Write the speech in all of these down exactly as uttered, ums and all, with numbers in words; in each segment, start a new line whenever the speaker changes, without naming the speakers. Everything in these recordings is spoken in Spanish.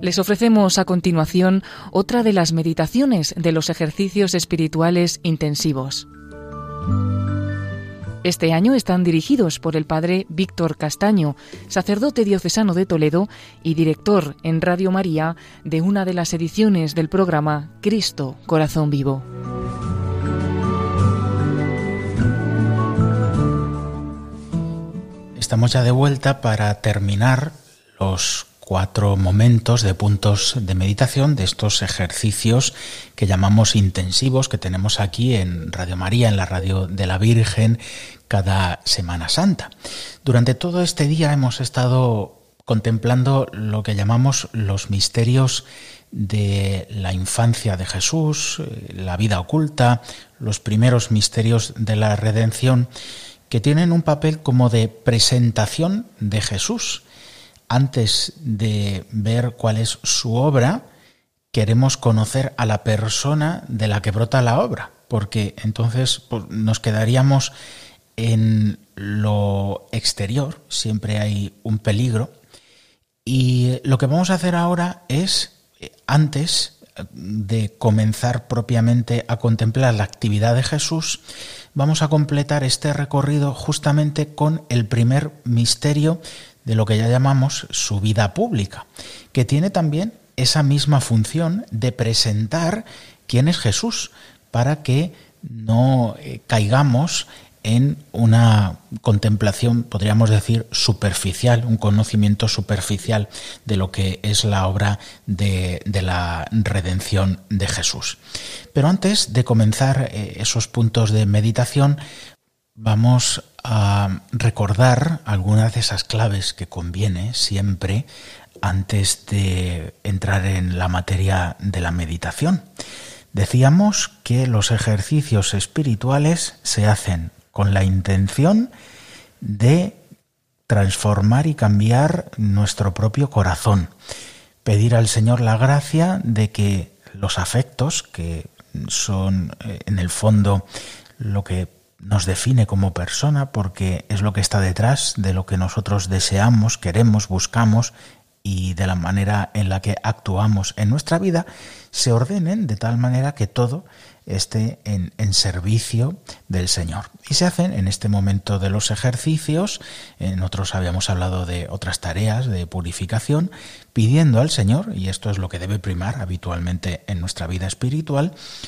Les ofrecemos a continuación otra de las meditaciones de los ejercicios espirituales intensivos. Este año están dirigidos por el padre Víctor Castaño, sacerdote diocesano de Toledo y director en Radio María de una de las ediciones del programa Cristo, Corazón Vivo.
Estamos ya de vuelta para terminar los cuatro momentos de puntos de meditación de estos ejercicios que llamamos intensivos, que tenemos aquí en Radio María, en la Radio de la Virgen, cada Semana Santa. Durante todo este día hemos estado contemplando lo que llamamos los misterios de la infancia de Jesús, la vida oculta, los primeros misterios de la redención, que tienen un papel como de presentación de Jesús. Antes de ver cuál es su obra, queremos conocer a la persona de la que brota la obra, porque entonces pues, nos quedaríamos en lo exterior, siempre hay un peligro, y lo que vamos a hacer ahora es, antes de comenzar propiamente a contemplar la actividad de Jesús, vamos a completar este recorrido justamente con el primer misterio de lo que ya llamamos su vida pública, que tiene también esa misma función de presentar quién es Jesús, para que no eh, caigamos en una contemplación, podríamos decir, superficial, un conocimiento superficial de lo que es la obra de, de la redención de Jesús. Pero antes de comenzar eh, esos puntos de meditación, vamos a recordar algunas de esas claves que conviene siempre antes de entrar en la materia de la meditación. Decíamos que los ejercicios espirituales se hacen con la intención de transformar y cambiar nuestro propio corazón. Pedir al Señor la gracia de que los afectos, que son en el fondo lo que nos define como persona, porque es lo que está detrás de lo que nosotros deseamos, queremos, buscamos y de la manera en la que actuamos en nuestra vida, se ordenen de tal manera que todo esté en, en servicio del Señor. Y se hacen en este momento de los ejercicios, en otros habíamos hablado de otras tareas de purificación, pidiendo al Señor, y esto es lo que debe primar habitualmente en nuestra vida espiritual,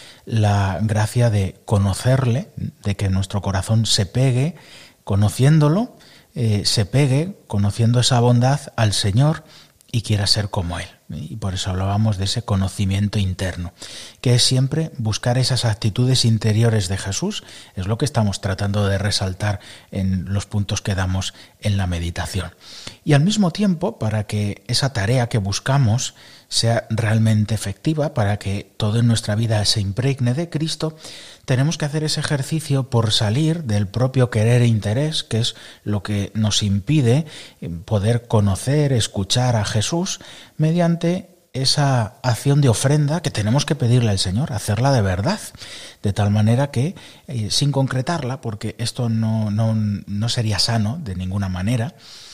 la gracia de conocerle, de que nuestro corazón se pegue, conociéndolo, eh, se pegue, conociendo esa bondad al Señor y quiera ser como Él. Y por eso hablábamos de ese conocimiento interno, que es siempre buscar esas actitudes interiores de Jesús. Es lo que estamos tratando de resaltar en los puntos que damos en la meditación. Y al mismo tiempo, para que esa tarea que buscamos sea realmente efectiva, para que todo en nuestra vida se impregne de Cristo, tenemos que hacer ese ejercicio por salir del propio querer e interés, que es lo que nos impide poder conocer, escuchar a Jesús, mediante esa acción de ofrenda que tenemos que pedirle al Señor, hacerla de verdad, de tal manera que, eh, sin concretarla, porque esto no, no, no sería sano de ninguna manera,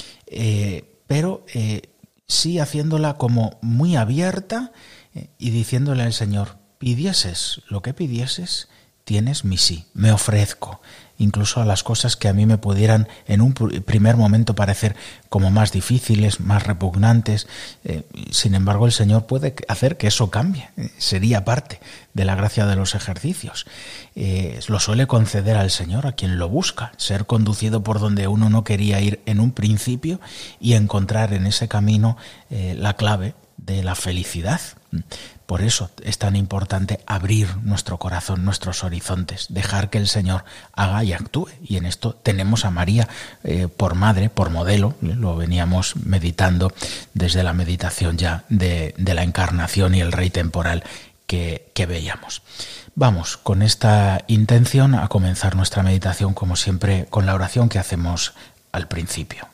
eh, pero eh, sí haciéndola como muy abierta eh, y diciéndole al Señor, pidieses lo que pidieses, tienes mi sí, me ofrezco, incluso a las cosas que a mí me pudieran en un primer momento parecer como más difíciles, más repugnantes. Eh, sin embargo, el Señor puede hacer que eso cambie, eh, sería parte de la gracia de los ejercicios. Eh, lo suele conceder al Señor a quien lo busca, ser conducido por donde uno no quería ir en un principio y encontrar en ese camino eh, la clave de la felicidad. Por eso es tan importante abrir nuestro corazón, nuestros horizontes, dejar que el Señor haga y actúe. Y en esto tenemos a María eh, por madre, por modelo, lo veníamos meditando desde la meditación ya de, de la encarnación y el Rey temporal que, que veíamos. Vamos con esta intención a comenzar nuestra meditación, como siempre, con la oración que hacemos al principio.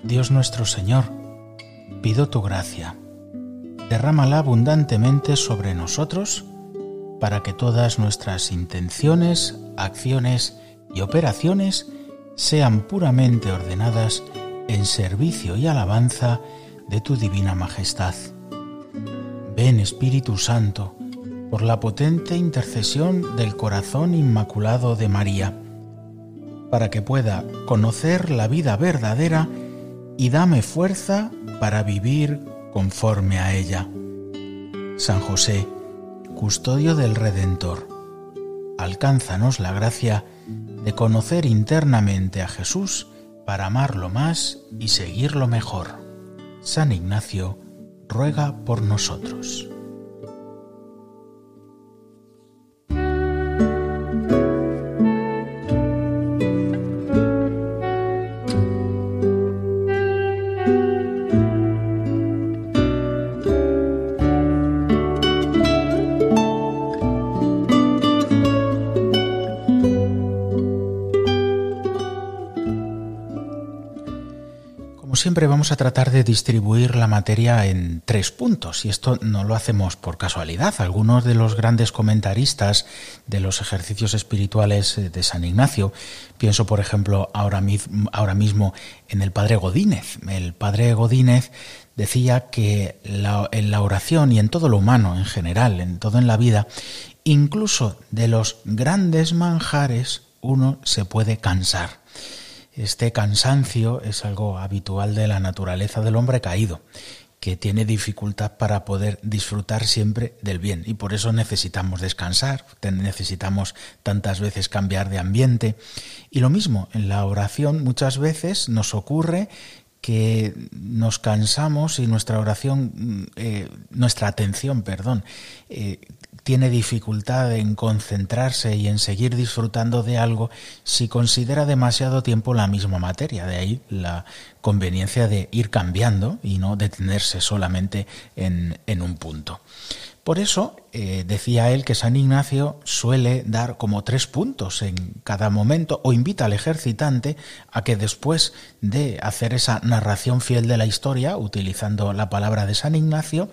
Dios nuestro Señor, pido tu gracia. Derrámala abundantemente sobre nosotros para que todas nuestras intenciones, acciones y operaciones sean puramente ordenadas en servicio y alabanza de tu divina majestad. Ven, Espíritu Santo, por la potente intercesión del corazón inmaculado de María, para que pueda conocer la vida verdadera y dame fuerza para vivir conforme a ella. San José, custodio del Redentor, alcánzanos la gracia de conocer internamente a Jesús para amarlo más y seguirlo mejor. San Ignacio ruega por nosotros. Siempre vamos a tratar de distribuir la materia en tres puntos, y esto no lo hacemos por casualidad. Algunos de los grandes comentaristas de los ejercicios espirituales de San Ignacio, pienso por ejemplo ahora, ahora mismo en el padre Godínez. El padre Godínez decía que la, en la oración y en todo lo humano en general, en todo en la vida, incluso de los grandes manjares, uno se puede cansar. Este cansancio es algo habitual de la naturaleza del hombre caído, que tiene dificultad para poder disfrutar siempre del bien, y por eso necesitamos descansar, necesitamos tantas veces cambiar de ambiente. Y lo mismo, en la oración muchas veces nos ocurre que nos cansamos y nuestra oración, eh, nuestra atención, perdón, eh, tiene dificultad en concentrarse y en seguir disfrutando de algo si considera demasiado tiempo la misma materia. De ahí la conveniencia de ir cambiando y no detenerse solamente en, en un punto. Por eso eh, decía él que San Ignacio suele dar como tres puntos en cada momento, o invita al ejercitante a que después de hacer esa narración fiel de la historia, utilizando la palabra de San Ignacio,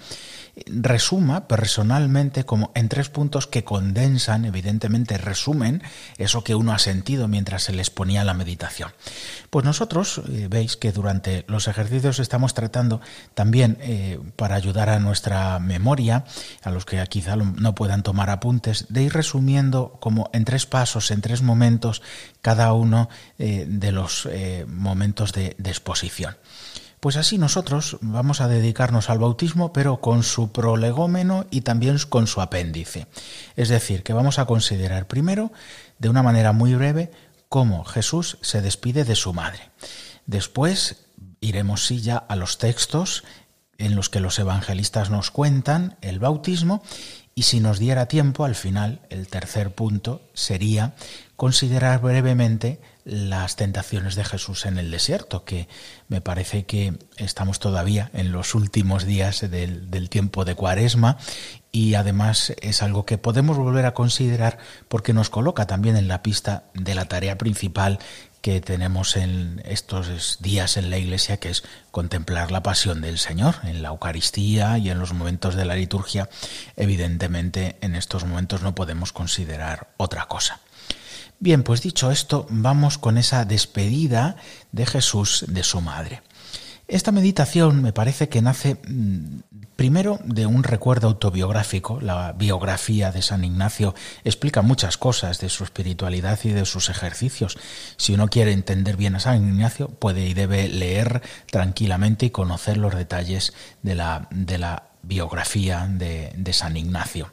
resuma personalmente como en tres puntos que condensan, evidentemente resumen eso que uno ha sentido mientras se les ponía la meditación. Pues nosotros eh, veis que durante los ejercicios estamos tratando también eh, para ayudar a nuestra memoria, a los que quizá no puedan tomar apuntes, de ir resumiendo como en tres pasos, en tres momentos, cada uno eh, de los eh, momentos de, de exposición. Pues así nosotros vamos a dedicarnos al bautismo, pero con su prolegómeno y también con su apéndice. Es decir, que vamos a considerar primero, de una manera muy breve, cómo Jesús se despide de su madre. Después iremos sí ya a los textos en los que los evangelistas nos cuentan el bautismo, y si nos diera tiempo, al final, el tercer punto sería considerar brevemente las tentaciones de Jesús en el desierto, que me parece que estamos todavía en los últimos días del, del tiempo de Cuaresma, y además es algo que podemos volver a considerar porque nos coloca también en la pista de la tarea principal que tenemos en estos días en la Iglesia, que es contemplar la pasión del Señor en la Eucaristía y en los momentos de la liturgia. Evidentemente, en estos momentos no podemos considerar otra cosa. Bien, pues dicho esto, vamos con esa despedida de Jesús de su madre. Esta meditación me parece que nace mmm, primero de un recuerdo autobiográfico. La biografía de San Ignacio explica muchas cosas de su espiritualidad y de sus ejercicios. Si uno quiere entender bien a San Ignacio, puede y debe leer tranquilamente y conocer los detalles de la, de la biografía de, de San Ignacio.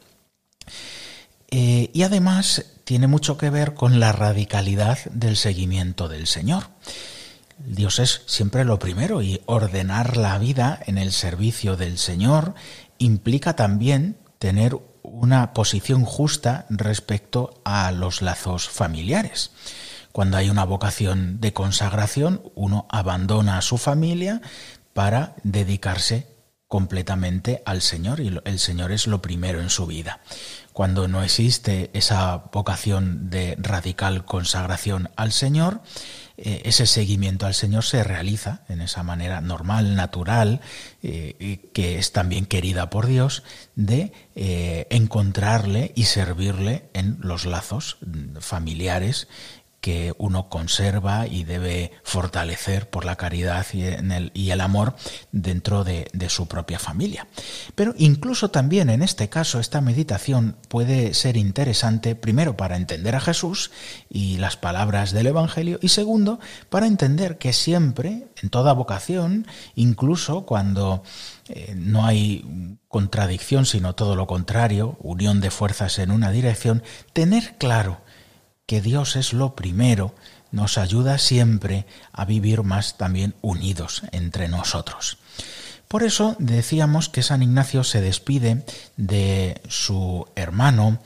Eh, y además tiene mucho que ver con la radicalidad del seguimiento del Señor. Dios es siempre lo primero, y ordenar la vida en el servicio del Señor implica también tener una posición justa respecto a los lazos familiares. Cuando hay una vocación de consagración, uno abandona a su familia para dedicarse completamente al Señor, y el Señor es lo primero en su vida. Cuando no existe esa vocación de radical consagración al Señor, eh, ese seguimiento al Señor se realiza en esa manera normal, natural, eh, que es también querida por Dios, de eh, encontrarle y servirle en los lazos familiares que uno conserva y debe fortalecer por la caridad y, en el, y el amor dentro de, de su propia familia. Pero incluso también en este caso esta meditación puede ser interesante, primero para entender a Jesús y las palabras del Evangelio, y segundo para entender que siempre, en toda vocación, incluso cuando eh, no hay contradicción sino todo lo contrario, unión de fuerzas en una dirección, tener claro que Dios es lo primero, nos ayuda siempre a vivir más también unidos entre nosotros. Por eso decíamos que San Ignacio se despide de su hermano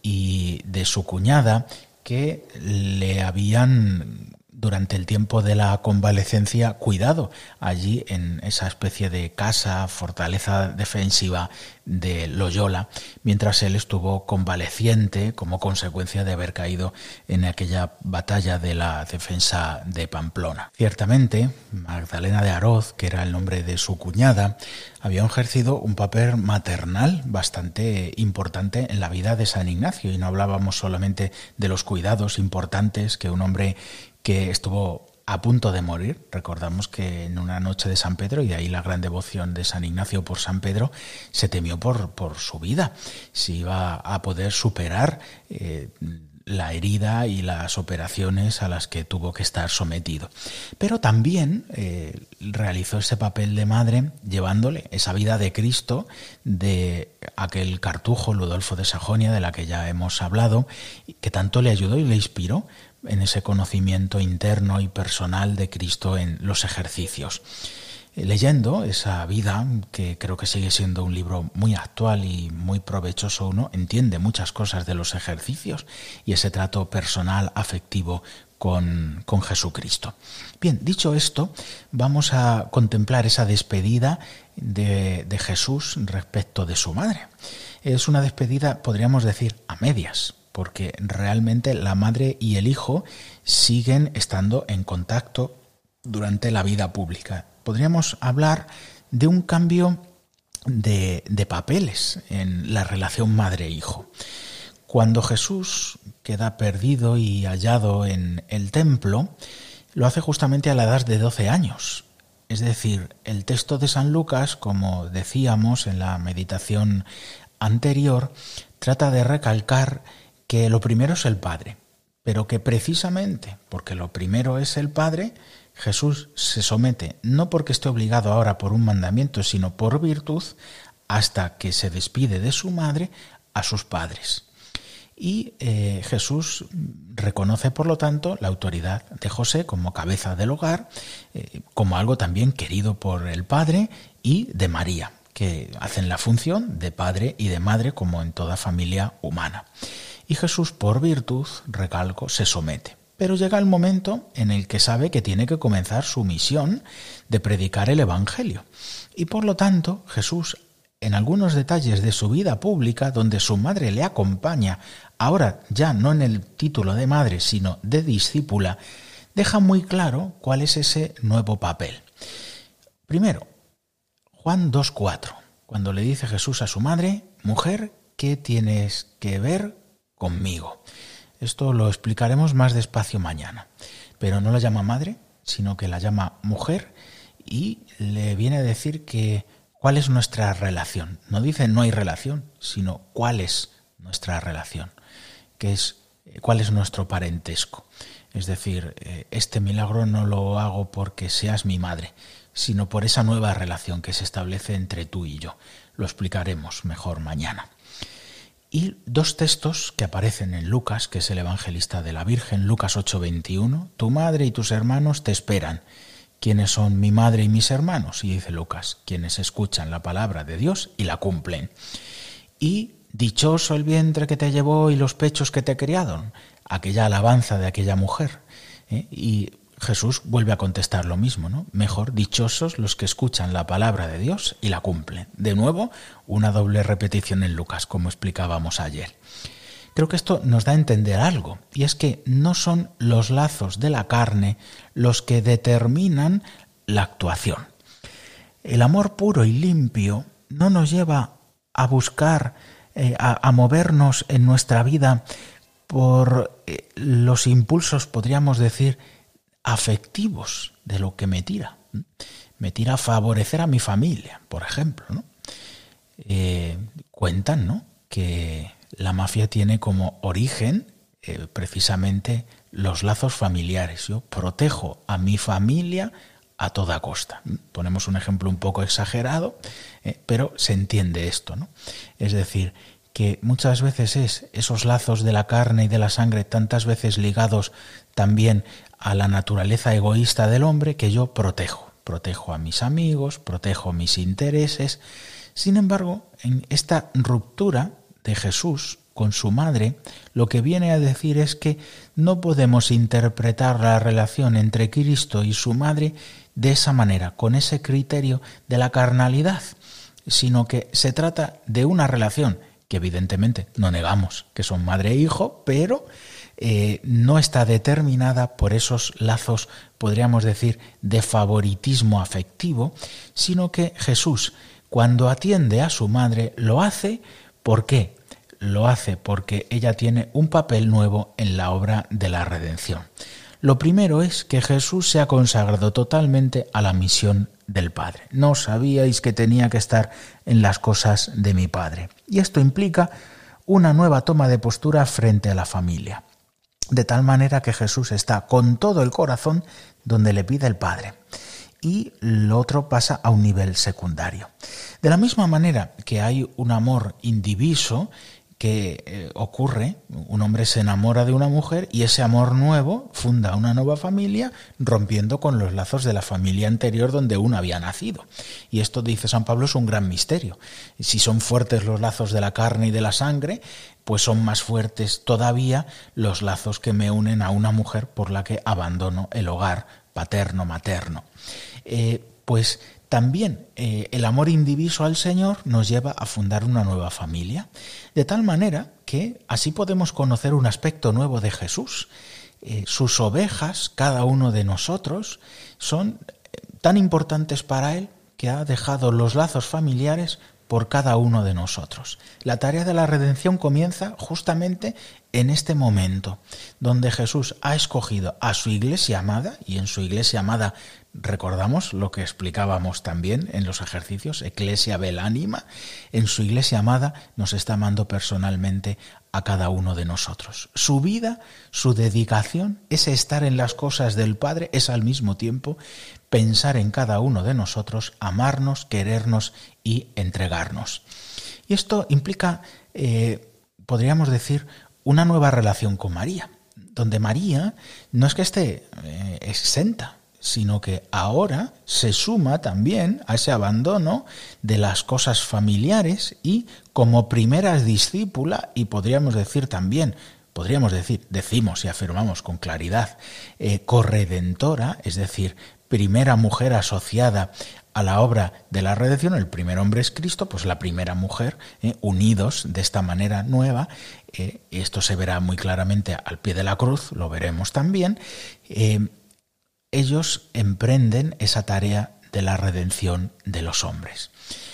y de su cuñada, que le habían, durante el tiempo de la convalecencia, cuidado allí en esa especie de casa, fortaleza defensiva de Loyola, mientras él estuvo convaleciente como consecuencia de haber caído en aquella batalla de la defensa de Pamplona. Ciertamente, Magdalena de Aroz, que era el nombre de su cuñada, había ejercido un papel maternal bastante importante en la vida de San Ignacio, y no hablábamos solamente de los cuidados importantes que un hombre que estuvo a punto de morir. Recordamos que en una noche de San Pedro, y de ahí la gran devoción de San Ignacio por San Pedro, se temió por, por su vida, si iba a poder superar eh, la herida y las operaciones a las que tuvo que estar sometido. Pero también eh, realizó ese papel de madre, llevándole esa vida de Cristo, de aquel cartujo Ludolfo de Sajonia, de la que ya hemos hablado, que tanto le ayudó y le inspiró en ese conocimiento interno y personal de Cristo en los ejercicios. Leyendo esa vida, que creo que sigue siendo un libro muy actual y muy provechoso, uno entiende muchas cosas de los ejercicios y ese trato personal, afectivo con, con Jesucristo. Bien, dicho esto, vamos a contemplar esa despedida de, de Jesús respecto de su madre. Es una despedida, podríamos decir, a medias, porque realmente la madre y el hijo siguen estando en contacto durante la vida pública. Podríamos hablar de un cambio de, de papeles en la relación madre-hijo. Cuando Jesús queda perdido y hallado en el templo, lo hace justamente a la edad de doce años. Es decir, el texto de San Lucas, como decíamos en la meditación anterior, trata de recalcar que lo primero es el Padre, pero que precisamente porque lo primero es el Padre, Jesús se somete, no porque esté obligado ahora por un mandamiento, sino por virtud, hasta que se despide de su madre, a sus padres. Y eh, Jesús reconoce, por lo tanto, la autoridad de José como cabeza del hogar, eh, como algo también querido por el Padre, y de María, que hacen la función de padre y de madre como en toda familia humana. Y Jesús, por virtud, recalco, se somete. Pero llega el momento en el que sabe que tiene que comenzar su misión de predicar el Evangelio. Y por lo tanto, Jesús, en algunos detalles de su vida pública, donde su madre le acompaña, ahora ya no en el título de madre, sino de discípula, deja muy claro cuál es ese nuevo papel. Primero, Juan dos cuatro, cuando le dice Jesús a su madre: mujer, ¿qué tienes que ver conmigo? Esto lo explicaremos más despacio mañana, pero no la llama madre, sino que la llama mujer, y le viene a decir que cuál es nuestra relación. No dice no hay relación, sino cuál es nuestra relación, que es cuál es nuestro parentesco. Es decir, este milagro no lo hago porque seas mi madre, sino por esa nueva relación que se establece entre tú y yo. Lo explicaremos mejor mañana. Y dos textos que aparecen en Lucas, que es el evangelista de la Virgen, Lucas ocho veintiuno, tu madre y tus hermanos te esperan. ¿Quiénes son mi madre y mis hermanos? Y dice Lucas, quienes escuchan la palabra de Dios y la cumplen. Y dichoso el vientre que te llevó y los pechos que te criaron, aquella alabanza de aquella mujer. ¿eh? Y Jesús vuelve a contestar lo mismo, ¿no? Mejor, dichosos los que escuchan la palabra de Dios y la cumplen. De nuevo, una doble repetición en Lucas, como explicábamos ayer. Creo que esto nos da a entender algo, y es que no son los lazos de la carne los que determinan la actuación. El amor puro y limpio no nos lleva a buscar, eh, a, a movernos en nuestra vida por eh, los impulsos, podríamos decir, afectivos de lo que me tira. Me tira a favorecer a mi familia, por ejemplo, ¿no? Eh, cuentan, ¿no?, que la mafia tiene como origen eh, precisamente los lazos familiares. Yo protejo a mi familia a toda costa. Ponemos un ejemplo un poco exagerado, eh, pero se entiende esto, ¿no? Es decir, que muchas veces es esos lazos de la carne y de la sangre, tantas veces ligados también a la naturaleza egoísta del hombre, que yo protejo. Protejo a mis amigos, protejo mis intereses. Sin embargo, en esta ruptura de Jesús con su madre, lo que viene a decir es que no podemos interpretar la relación entre Cristo y su madre de esa manera, con ese criterio de la carnalidad, sino que se trata de una relación que evidentemente no negamos que son madre e hijo, pero eh, no está determinada por esos lazos, podríamos decir, de favoritismo afectivo, sino que Jesús, cuando atiende a su madre, lo hace. ¿Por qué? Lo hace porque ella tiene un papel nuevo en la obra de la redención. Lo primero es que Jesús se ha consagrado totalmente a la misión del Padre. No sabíais que tenía que estar en las cosas de mi Padre. Y esto implica una nueva toma de postura frente a la familia. De tal manera que Jesús está con todo el corazón donde le pide el Padre. Y lo otro pasa a un nivel secundario. De la misma manera que hay un amor indiviso que eh, ocurre, un hombre se enamora de una mujer y ese amor nuevo funda una nueva familia, rompiendo con los lazos de la familia anterior donde uno había nacido. Y esto, dice San Pablo, es un gran misterio. Si son fuertes los lazos de la carne y de la sangre, pues son más fuertes todavía los lazos que me unen a una mujer por la que abandono el hogar paterno-materno. Eh, pues también eh, el amor indiviso al Señor nos lleva a fundar una nueva familia, de tal manera que así podemos conocer un aspecto nuevo de Jesús. Eh, sus ovejas, cada uno de nosotros, son tan importantes para Él que ha dejado los lazos familiares por cada uno de nosotros. La tarea de la redención comienza justamente en este momento, donde Jesús ha escogido a su iglesia amada, y en su iglesia amada recordamos lo que explicábamos también en los ejercicios, Ecclesia vel anima, en su iglesia amada nos está amando personalmente a cada uno de nosotros. Su vida, su dedicación, ese estar en las cosas del Padre, es al mismo tiempo pensar en cada uno de nosotros, amarnos, querernos y entregarnos. Y esto implica, eh, podríamos decir, una nueva relación con María, donde María no es que esté eh, exenta, sino que ahora se suma también a ese abandono de las cosas familiares y como primera discípula, y podríamos decir también, podríamos decir, decimos y afirmamos con claridad, eh, corredentora, es decir, primera mujer asociada a la obra de la redención, el primer hombre es Cristo, pues la primera mujer, eh, unidos de esta manera nueva, eh, esto se verá muy claramente al pie de la cruz, lo veremos también, eh, ellos emprenden esa tarea de la redención de los hombres.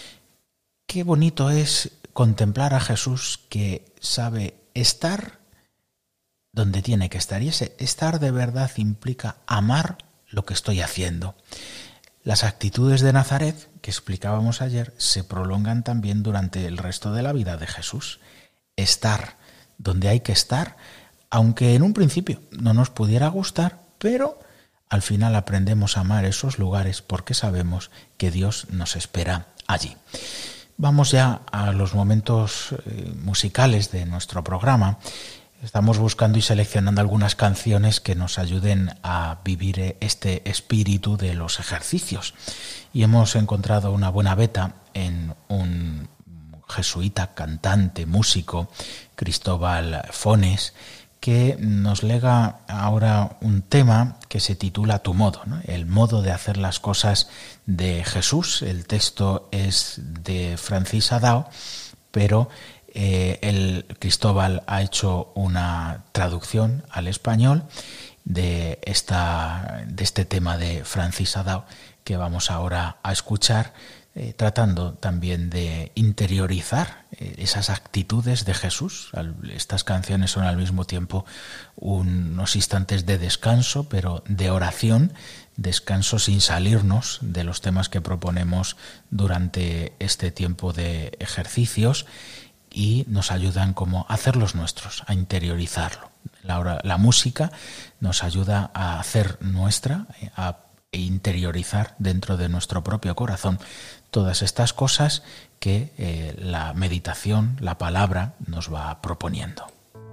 Qué bonito es contemplar a Jesús que sabe estar donde tiene que estar, y ese estar de verdad implica amar lo que estoy haciendo. Las actitudes de Nazaret, que explicábamos ayer, se prolongan también durante el resto de la vida de Jesús. Estar donde hay que estar, aunque en un principio no nos pudiera gustar, pero al final aprendemos a amar esos lugares porque sabemos que Dios nos espera allí. Vamos ya a los momentos eh, musicales de nuestro programa. Estamos buscando y seleccionando algunas canciones que nos ayuden a vivir este espíritu de los ejercicios. Y hemos encontrado una buena beta en un jesuita, cantante, músico, Cristóbal Fones, que nos lega ahora un tema que se titula Tu modo, ¿no? El modo de hacer las cosas de Jesús. El texto es de Francis Adao, pero Eh, el Cristóbal ha hecho una traducción al español de, esta, de este tema de Francis Adao que vamos ahora a escuchar, eh, tratando también de interiorizar eh, esas actitudes de Jesús. Estas canciones son al mismo tiempo unos instantes de descanso, pero de oración, descanso sin salirnos de los temas que proponemos durante este tiempo de ejercicios, y nos ayudan como a hacerlos nuestros, a interiorizarlo. La, la música nos ayuda a hacer nuestra, a interiorizar dentro de nuestro propio corazón todas estas cosas que eh, la meditación, la palabra, nos va proponiendo.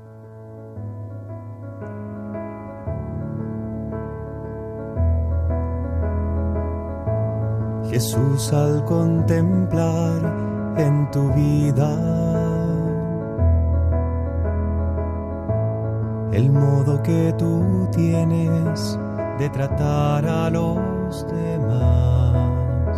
Jesús, al contemplar en tu vida el modo que tú tienes de tratar a los demás,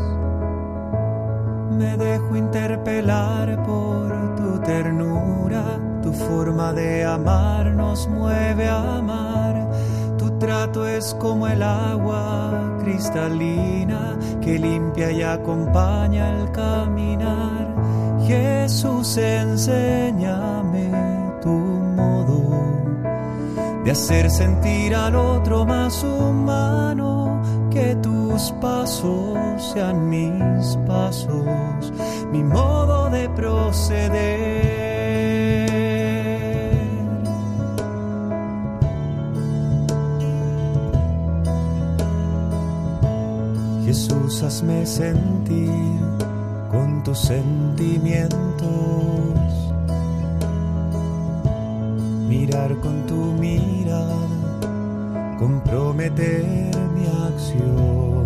me dejo interpelar por tu ternura. Tu forma de amar nos mueve a amar. Tu trato es como el agua cristalina que limpia y acompaña el caminar. Jesús, enséñame tu modo de hacer sentir al otro más humano, que tus pasos sean mis pasos, mi modo de proceder. Jesús, hazme sentir con tus sentimientos, mirar con tu mirada, comprometer mi acción,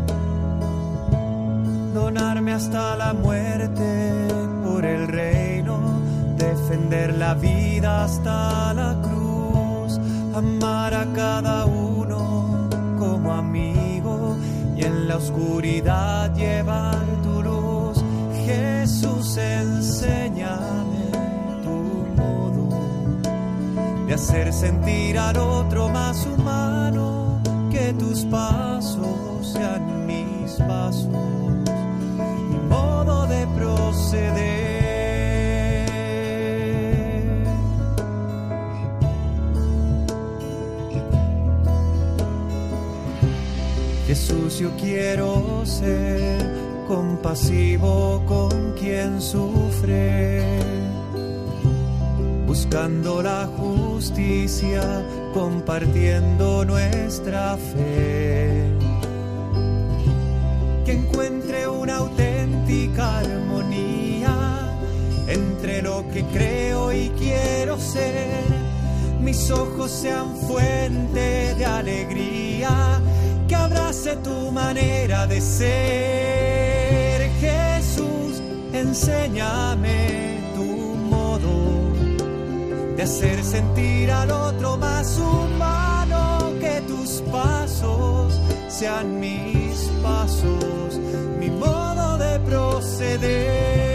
donarme hasta la muerte por el reino, defender la vida hasta la cruz, amar a cada uno como amigo y en la oscuridad llevar tu luz. Jesús, enséñame tu modo de hacer sentir al otro más humano, que tus pasos sean mis pasos, mi modo de proceder. Jesús, yo quiero ser compasivo con quien sufre, buscando la justicia, compartiendo nuestra fe, que encuentre una auténtica armonía entre lo que creo y quiero ser. Mis ojos sean fuente de alegría, que abrace tu manera de ser. Jesús, enséñame tu modo de hacer sentir al otro más humano, que tus pasos sean mis pasos, mi modo de proceder.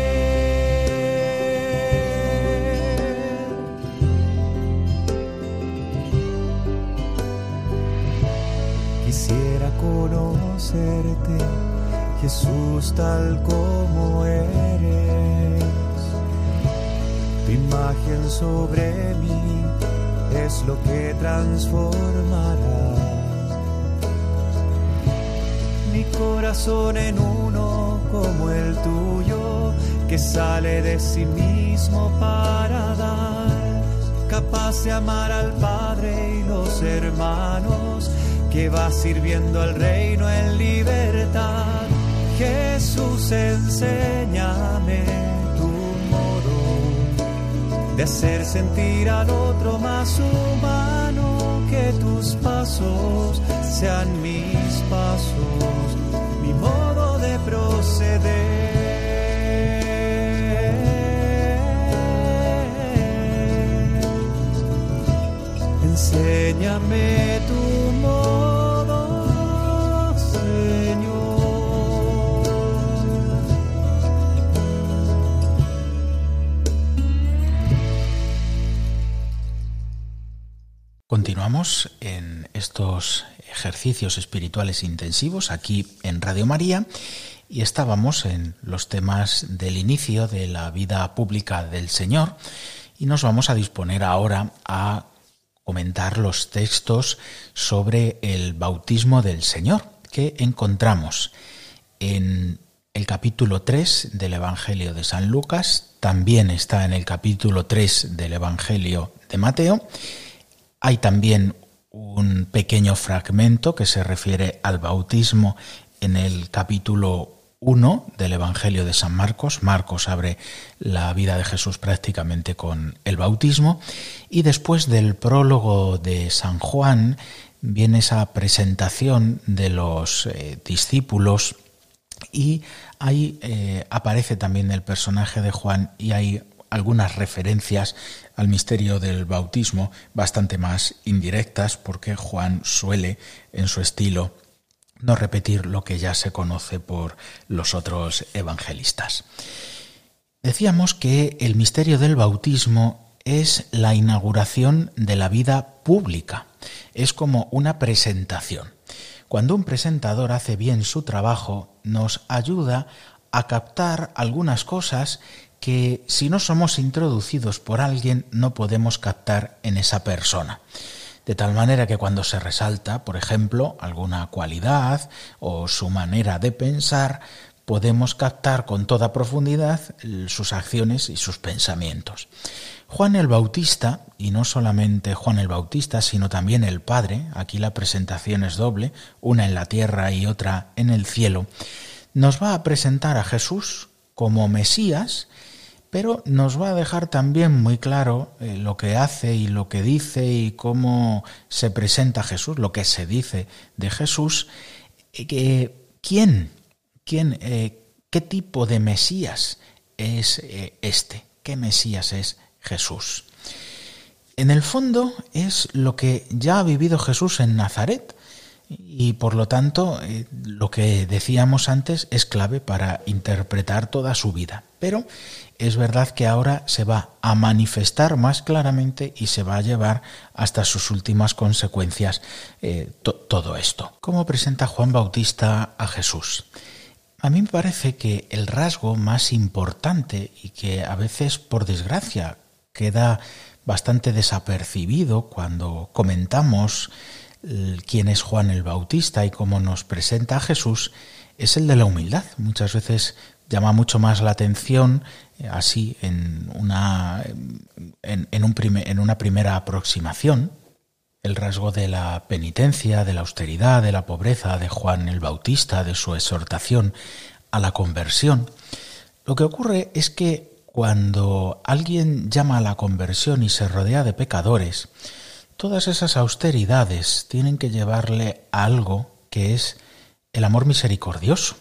Quisiera conocerte, Jesús, tal como eres. Tu imagen sobre mí es lo que transformará mi corazón en uno como el tuyo, que sale de sí mismo para dar, capaz de amar al Padre y los hermanos, que va sirviendo al reino en libertad. Jesús, enséñame tu modo de hacer sentir al otro más humano, que tus pasos sean mis pasos, mi modo de proceder. Enséñame tu modo, Señor.
Continuamos en estos ejercicios espirituales intensivos aquí en Radio María y estábamos en los temas del inicio de la vida pública del Señor y nos vamos a disponer ahora a comentar los textos sobre el bautismo del Señor que encontramos en el capítulo tres del Evangelio de San Lucas, también está en el capítulo tres del Evangelio de Mateo. Hay también un pequeño fragmento que se refiere al bautismo en el capítulo uno del Evangelio de San Marcos. Marcos abre la vida de Jesús prácticamente con el bautismo. Y después del prólogo de San Juan viene esa presentación de los eh, discípulos y ahí eh, aparece también el personaje de Juan y hay algunas referencias al misterio del bautismo bastante más indirectas porque Juan suele en su estilo no repetir lo que ya se conoce por los otros evangelistas. Decíamos que el misterio del bautismo es la inauguración de la vida pública, es como una presentación. Cuando un presentador hace bien su trabajo, nos ayuda a captar algunas cosas que si no somos introducidos por alguien no podemos captar en esa persona. De tal manera que cuando se resalta, por ejemplo, alguna cualidad o su manera de pensar, podemos captar con toda profundidad sus acciones y sus pensamientos. Juan el Bautista, y no solamente Juan el Bautista, sino también el Padre, aquí la presentación es doble, una en la tierra y otra en el cielo, nos va a presentar a Jesús como Mesías, pero nos va a dejar también muy claro eh, lo que hace y lo que dice y cómo se presenta Jesús, lo que se dice de Jesús. Eh, ¿Quién? ¿Quién? Eh, ¿Qué tipo de Mesías es eh, este? ¿Qué Mesías es Jesús? En el fondo es lo que ya ha vivido Jesús en Nazaret y por lo tanto eh, lo que decíamos antes es clave para interpretar toda su vida. Pero es verdad que ahora se va a manifestar más claramente y se va a llevar hasta sus últimas consecuencias eh, to- todo esto. ¿Cómo presenta Juan Bautista a Jesús? A mí me parece que el rasgo más importante y que a veces, por desgracia, queda bastante desapercibido cuando comentamos quién es Juan el Bautista y cómo nos presenta a Jesús, es el de la humildad. Muchas veces llama mucho más la atención así en una, en, en, un prime, en una primera aproximación, el rasgo de la penitencia, de la austeridad, de la pobreza de Juan el Bautista, de su exhortación a la conversión. Lo que ocurre es que cuando alguien llama a la conversión y se rodea de pecadores, todas esas austeridades tienen que llevarle a algo que es el amor misericordioso.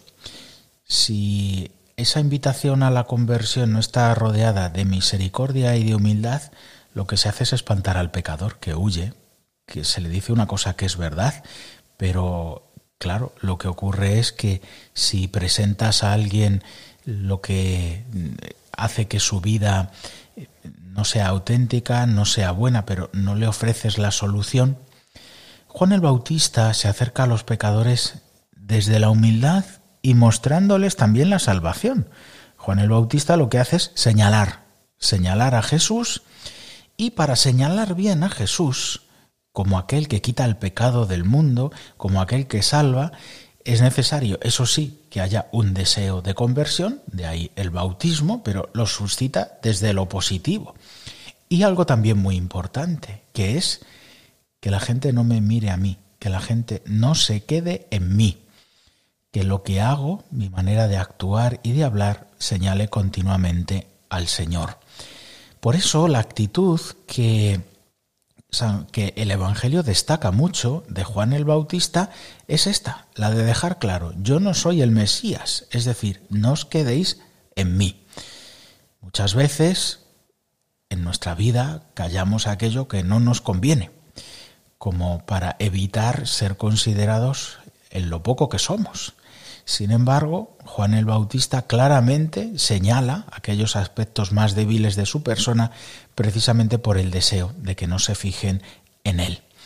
Si esa invitación a la conversión no está rodeada de misericordia y de humildad, lo que se hace es espantar al pecador que huye, que se le dice una cosa que es verdad, pero claro, lo que ocurre es que si presentas a alguien lo que hace que su vida no sea auténtica, no sea buena, pero no le ofreces la solución, Juan el Bautista se acerca a los pecadores desde la humildad y mostrándoles también la salvación. Juan el Bautista lo que hace es señalar, señalar a Jesús, y para señalar bien a Jesús como aquel que quita el pecado del mundo, como aquel que salva, es necesario, eso sí, que haya un deseo de conversión, de ahí el bautismo, pero lo suscita desde lo positivo. Y algo también muy importante, que es que la gente no me mire a mí, que la gente no se quede en mí, que lo que hago, mi manera de actuar y de hablar, señale continuamente al Señor. Por eso la actitud que que el Evangelio destaca mucho de Juan el Bautista es esta, la de dejar claro, yo no soy el Mesías, es decir, no os quedéis en mí. Muchas veces en nuestra vida callamos aquello que no nos conviene, como para evitar ser considerados en lo poco que somos. Sin embargo, Juan el Bautista claramente señala aquellos aspectos más débiles de su persona precisamente por el deseo de que no se fijen en él.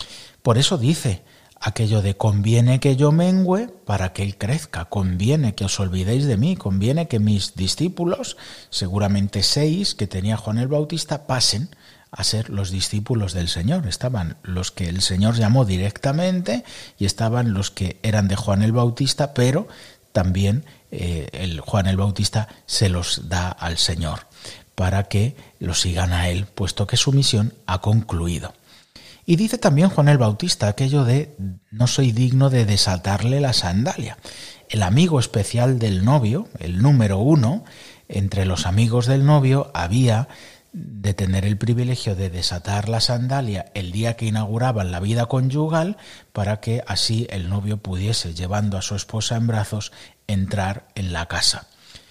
Por eso dice aquello de conviene que yo mengüe para que Él crezca, conviene que os olvidéis de mí, conviene que mis discípulos, seguramente seis que tenía Juan el Bautista, pasen a ser los discípulos del Señor. Estaban los que el Señor llamó directamente y estaban los que eran de Juan el Bautista, pero también eh, el Juan el Bautista se los da al Señor para que lo sigan a Él, puesto que su misión ha concluido. Y dice también Juan el Bautista aquello de no soy digno de desatarle la sandalia. El amigo especial del novio, el número uno, entre los amigos del novio había de tener el privilegio de desatar la sandalia el día que inauguraban la vida conyugal para que así el novio pudiese, llevando a su esposa en brazos, entrar en la casa.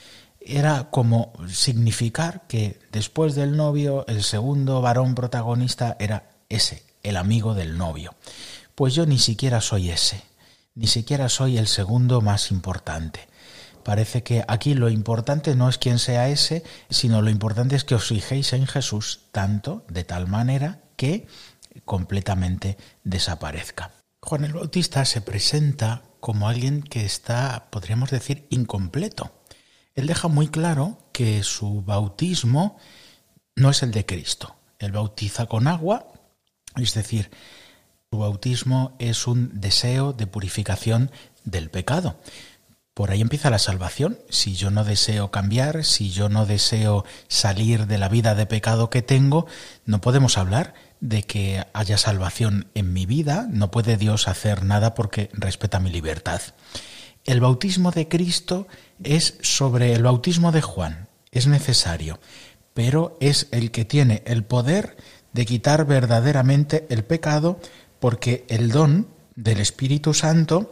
Era como significar que después del novio el segundo varón protagonista era ese, el amigo del novio. Pues yo ni siquiera soy ese, ni siquiera soy el segundo más importante. Parece que aquí lo importante no es quién sea ese, sino lo importante es que os fijéis en Jesús tanto, de tal manera que completamente desaparezca. Juan el Bautista se presenta como alguien que está, podríamos decir, incompleto. Él deja muy claro que su bautismo no es el de Cristo. Él bautiza con agua, es decir, su bautismo es un deseo de purificación del pecado. Por ahí empieza la salvación. Si yo no deseo cambiar, si yo no deseo salir de la vida de pecado que tengo, no podemos hablar de que haya salvación en mi vida. No puede Dios hacer nada porque respeta mi libertad. El bautismo de Cristo es sobre el bautismo de Juan. Es necesario, pero es el que tiene el poder de quitar verdaderamente el pecado, porque el don del Espíritu Santo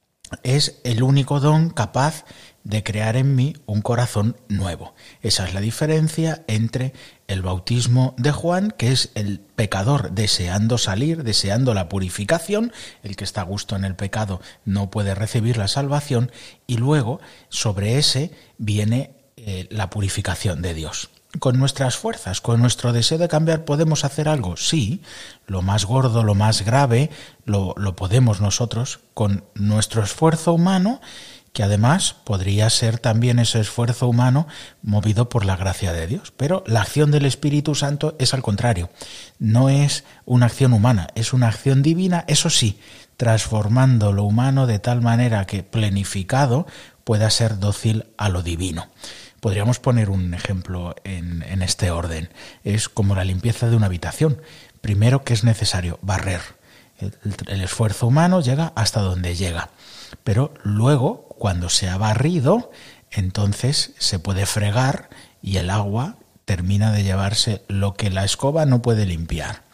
es el único don capaz de crear en mí un corazón nuevo. Esa es la diferencia entre el bautismo de Juan, que es el pecador deseando salir, deseando la purificación, el que está a gusto en el pecado no puede recibir la salvación, y luego sobre ese viene eh, la purificación de Dios. Con nuestras fuerzas, con nuestro deseo de cambiar, ¿podemos hacer algo? Sí, lo más gordo, lo más grave, lo, lo podemos nosotros con nuestro esfuerzo humano, que además podría ser también ese esfuerzo humano movido por la gracia de Dios. Pero la acción del Espíritu Santo es al contrario, no es una acción humana, es una acción divina, eso sí, transformando lo humano de tal manera que plenificado pueda ser dócil a lo divino. Podríamos poner un ejemplo en, en este orden. Es como la limpieza de una habitación. Primero, que es necesario barrer. El, el esfuerzo humano llega hasta donde llega. Pero luego, cuando se ha barrido, entonces se puede fregar y el agua termina de llevarse lo que la escoba no puede limpiar.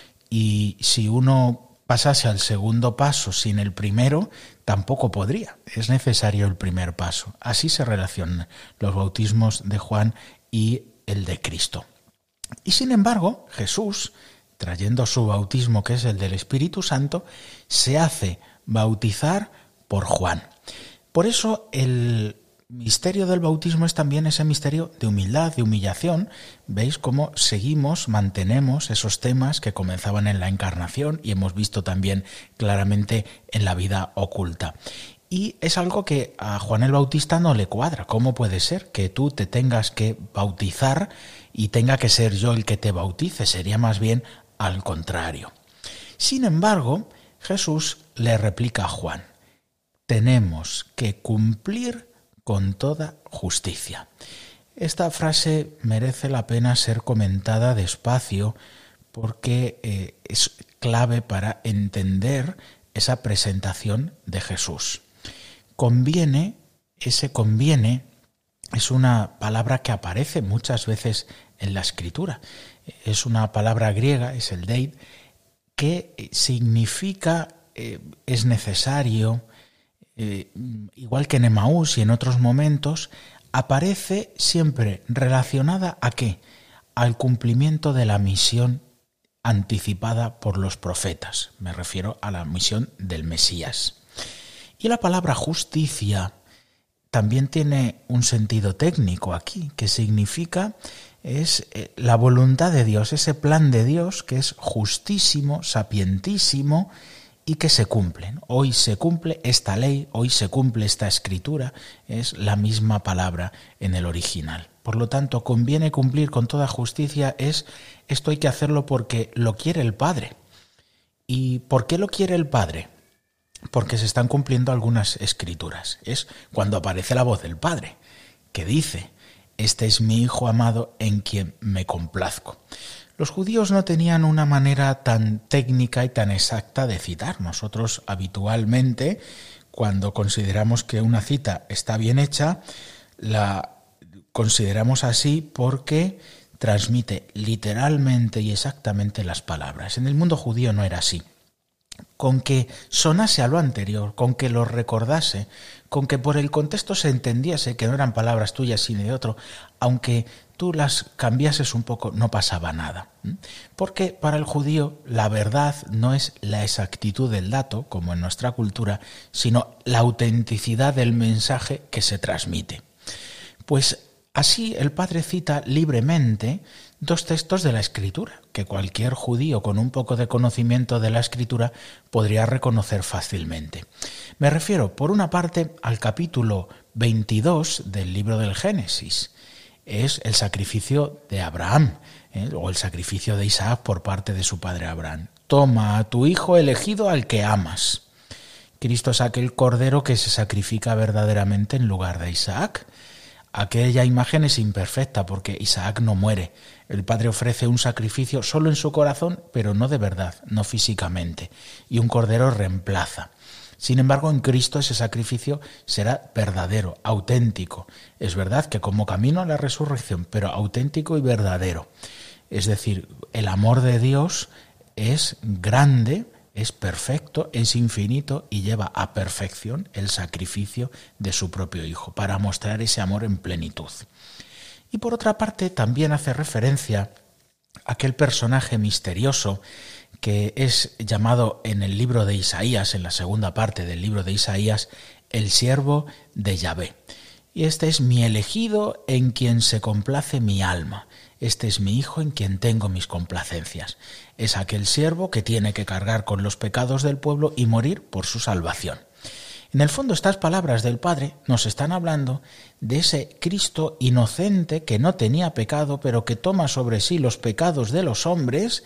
Y si uno pasase al segundo paso sin el primero, tampoco podría. Es necesario el primer paso. Así se relacionan los bautismos de Juan y el de Cristo. Y sin embargo, Jesús, trayendo su bautismo, que es el del Espíritu Santo, se hace bautizar por Juan. Por eso el misterio del bautismo es también ese misterio de humildad, de humillación. Veis cómo seguimos, mantenemos esos temas que comenzaban en la encarnación y hemos visto también claramente en la vida oculta. Y es algo que a Juan el Bautista no le cuadra. ¿Cómo puede ser que tú te tengas que bautizar y tenga que ser yo el que te bautice? Sería más bien al contrario. Sin embargo, Jesús le replica a Juan: tenemos que cumplir con toda justicia. Esta frase merece la pena ser comentada despacio porque eh, es clave para entender esa presentación de Jesús. Conviene, ese conviene es una palabra que aparece muchas veces en la Escritura. Es una palabra griega, es el deid, que significa eh, es necesario. Eh, igual que en Emaús y en otros momentos, aparece siempre relacionada ¿a qué? Al cumplimiento de la misión anticipada por los profetas. Me refiero a la misión del Mesías. Y la palabra justicia también tiene un sentido técnico aquí, que significa es la voluntad de Dios, ese plan de Dios que es justísimo, sapientísimo y que se cumple. Hoy se cumple esta ley, hoy se cumple esta escritura, es la misma palabra en el original. Por lo tanto, conviene cumplir con toda justicia, es esto hay que hacerlo porque lo quiere el Padre. ¿Y por qué lo quiere el Padre? Porque se están cumpliendo algunas escrituras. Es cuando aparece la voz del Padre, que dice: este es mi Hijo amado en quien me complazco. Los judíos no tenían una manera tan técnica y tan exacta de citar. Nosotros habitualmente, cuando consideramos que una cita está bien hecha, la consideramos así porque transmite literalmente y exactamente las palabras. En el mundo judío no era así. Con que sonase a lo anterior, con que lo recordase, con que por el contexto se entendiese que no eran palabras tuyas sino de otro, aunque tú las cambiases un poco, no pasaba nada. Porque para el judío la verdad no es la exactitud del dato, como en nuestra cultura, sino la autenticidad del mensaje que se transmite. Pues así el Padre cita libremente dos textos de la Escritura, que cualquier judío con un poco de conocimiento de la Escritura podría reconocer fácilmente. Me refiero, por una parte, al capítulo veintidós del libro del Génesis. Es el sacrificio de Abraham, ¿eh? o el sacrificio de Isaac por parte de su padre Abraham. Toma a tu hijo elegido al que amas. Cristo es aquel cordero que se sacrifica verdaderamente en lugar de Isaac. Aquella imagen es imperfecta porque Isaac no muere. El Padre ofrece un sacrificio solo en su corazón, pero no de verdad, no físicamente. Y un cordero reemplaza. Sin embargo, en Cristo ese sacrificio será verdadero, auténtico. Es verdad que como camino a la resurrección, pero auténtico y verdadero. Es decir, el amor de Dios es grande, es perfecto, es infinito y lleva a perfección el sacrificio de su propio Hijo para mostrar ese amor en plenitud. Y por otra parte también hace referencia a aquel personaje misterioso que es llamado en el libro de Isaías, en la segunda parte del libro de Isaías, el siervo de Yahvé. Y este es mi elegido en quien se complace mi alma. Este es mi hijo en quien tengo mis complacencias. Es aquel siervo que tiene que cargar con los pecados del pueblo y morir por su salvación. En el fondo, estas palabras del Padre nos están hablando de ese Cristo inocente que no tenía pecado, pero que toma sobre sí los pecados de los hombres,